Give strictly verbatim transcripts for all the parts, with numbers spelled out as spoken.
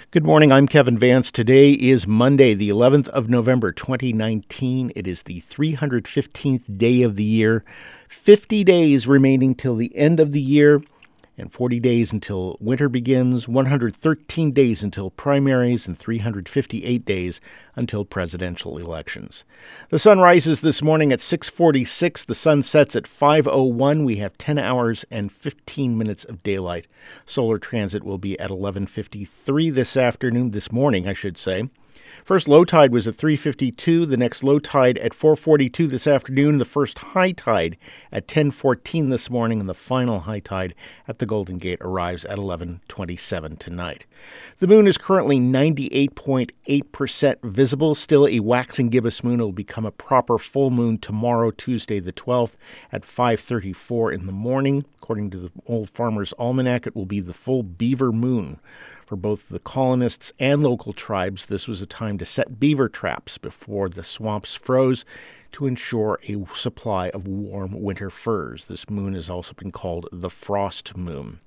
Good morning, I'm Kevin Vance. Today is Monday, the eleventh of November, twenty nineteen. It is the three hundred fifteenth day of the year, fifty days remaining till the end of the year, and forty days until winter begins, one hundred thirteen days until primaries, and three hundred fifty-eight days until presidential elections. The sun rises this morning at six forty-six. The sun sets at five oh one. We have ten hours and fifteen minutes of daylight. Solar transit will be at eleven fifty-three this afternoon, this morning, I should say. First low tide was at three fifty-two, the next low tide at four forty-two this afternoon, the first high tide at ten fourteen this morning, and the final high tide at the Golden Gate arrives at eleven twenty-seven tonight. The moon is currently ninety-eight point eight percent visible, still a waxing gibbous moon. It will become a proper full moon tomorrow, Tuesday the twelfth, at five thirty-four in the morning. According to the Old Farmer's Almanac, it will be the full beaver moon. For both the colonists and local tribes, this was a time to set beaver traps before the swamps froze to ensure a supply of warm winter furs. This moon has also been called the Frost Moon.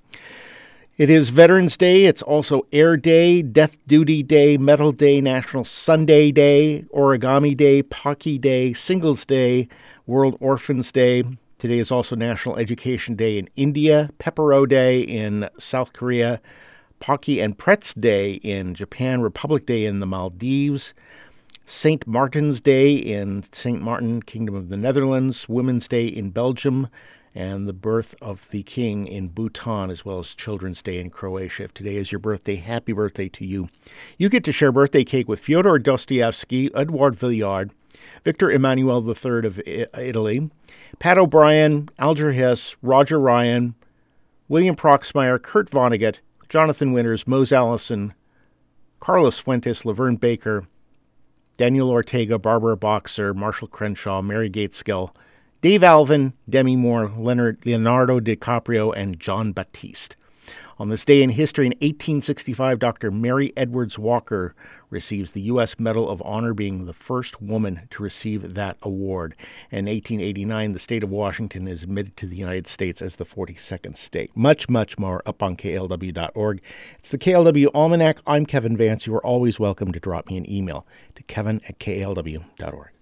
It is Veterans Day. It's also Air Day, Death Duty Day, Metal Day, National Sunday Day, Origami Day, Pocky Day, Singles Day, World Orphans Day. Today is also National Education Day in India, Pepero Day in South Korea, Pocky and Pretz Day in Japan, Republic Day in the Maldives, Saint Martin's Day in Saint Martin, Kingdom of the Netherlands, Women's Day in Belgium, and the birth of the king in Bhutan, as well as Children's Day in Croatia. If today is your birthday, happy birthday to you. You get to share birthday cake with Fyodor Dostoevsky, Edouard Villiard, Victor Emmanuel the Third of Italy, Pat O'Brien, Alger Hiss, Roger Ryan, William Proxmire, Kurt Vonnegut, Jonathan Winters, Mose Allison, Carlos Fuentes, Laverne Baker, Daniel Ortega, Barbara Boxer, Marshall Crenshaw, Mary Gateskill, Dave Alvin, Demi Moore, Leonard, Leonardo DiCaprio, and John Batiste. On this day in history, in eighteen sixty-five, Doctor Mary Edwards Walker receives the U S Medal of Honor, being the first woman to receive that award. In eighteen eighty-nine, the state of Washington is admitted to the United States as the forty-second state. Much, much more up on K L W dot org. It's the K L W Almanac. I'm Kevin Vance. You are always welcome to drop me an email to kevin at K L W dot org.